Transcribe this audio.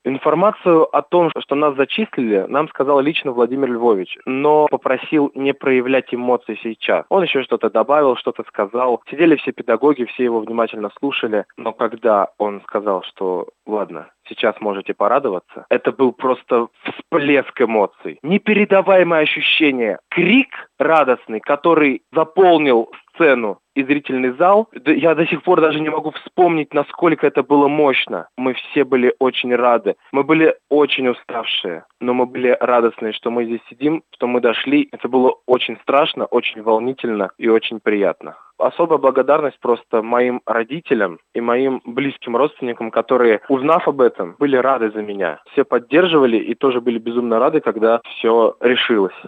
Информацию о том, что нас зачислили, нам сказал лично Владимир Львович, но попросил не проявлять эмоций сейчас. Он еще что-то добавил, что-то сказал. Сидели все педагоги, все его внимательно слушали, но когда он сказал, что ладно, сейчас можете порадоваться, это был просто всплеск эмоций. Непередаваемое ощущение. Крик радостный, который заполнил сцену и зрительный зал. Я до сих пор даже не могу вспомнить, насколько это было мощно. Мы все были очень рады. Мы были очень уставшие, но мы были радостные, что мы здесь сидим, что мы дошли. Это было очень страшно, очень волнительно и очень приятно. Особая благодарность просто моим родителям и моим близким родственникам, которые, узнав об этом, были рады за меня. Все поддерживали и тоже были безумно рады, когда все решилось.